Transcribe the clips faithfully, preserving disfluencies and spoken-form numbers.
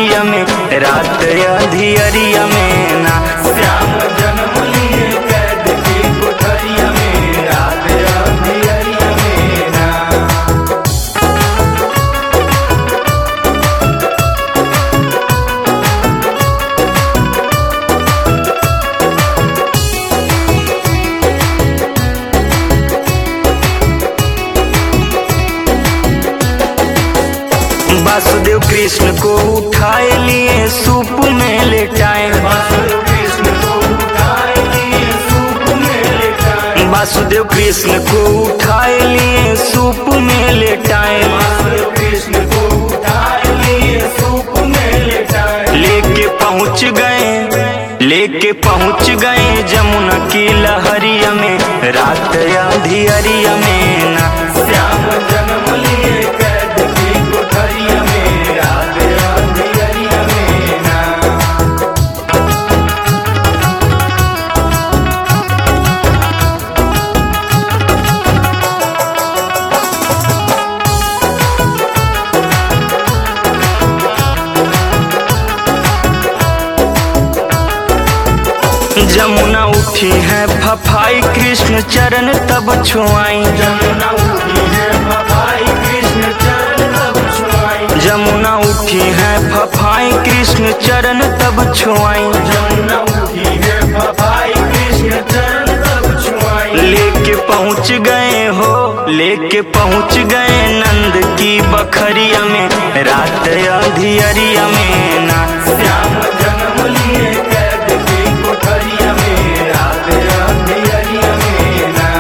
बखरिया में, रात अंधियरिया में ना। श्याम जन्म लिए कैद की कोठरिया में, रात अंधियरिया में ना। वासुदेव कृष्ण को उठाए लिए सूप में लेटाए, वासुदेव कृष्ण को उठाए लिए सूप में लेटाए, वासुदेव कृष्ण को उठाए लिए सूप में लेटाए, वासुदेव कृष्ण को उठाए लिए सूप में लेटाए। लेके पहुँच गए, लेके पहुँच गए जमुना की लहरिया में, रात अंधियरिया में ना। श्याम जन्म लिए कैद की कोठरिया में, रात अंधियरिया में ना। जमुना उठी है फफाई कृष्ण चरण तब छुआई, जमुना उठी है फफाई कृष्ण चरण तब छुआई, जमुना उठी है फफाई कृष्ण चरण तब छुआई, जमुना उठी है फफाई कृष्ण चरण तब छुआई। लेके पहुँच गए हो, लेके पहुँच गए नंद की बखरिया में, रात अंधियरिया में ना। श्याम जन्म लिए कैद की कोठरिया में, रात अंधियरिया में ना।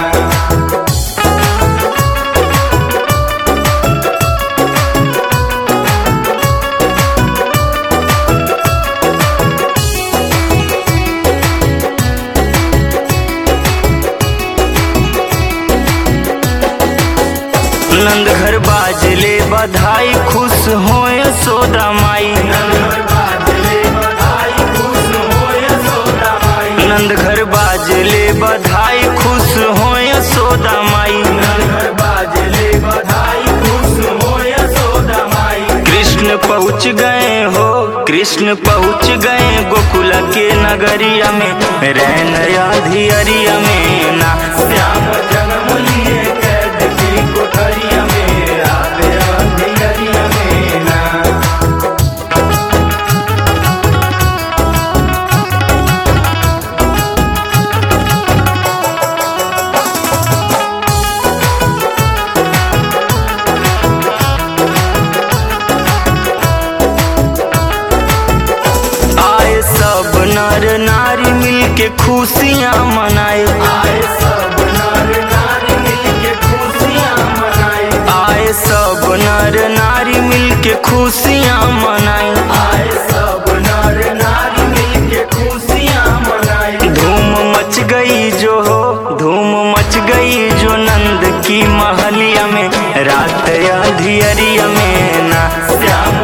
नंद घर बाजले बधाई खुश हो यशोदा माई, नंद घर बाजले बधाई खुश हो यशोदा माई, नंद घर बाजले बधाई खुश हो यशोदा माई, नंद घर बाजले बधाई खुश हो यशोदा माई। कृष्ण पहुँच गए हो, कृष्ण पहुँच गए गोकुल के नगरिया में, रैन अंधियरिया में ना। श्याम जन्म लिए कैद की कोठरिया में, रात अंधियरिया में ना। आए सब नर नारी मिलके खुशियाँ मनाए, आए सब नर नारी मिलके खुशियाँ मनाए, आए सब नर नारी मिलके खुशियाँ मनाए, आए सब नर नारी मिलके खुशियाँ मनाए। धूम मच गई जो हो, धूम मच गई जो नंद की महलिया में, रात अंधियरिया में ना। श्याम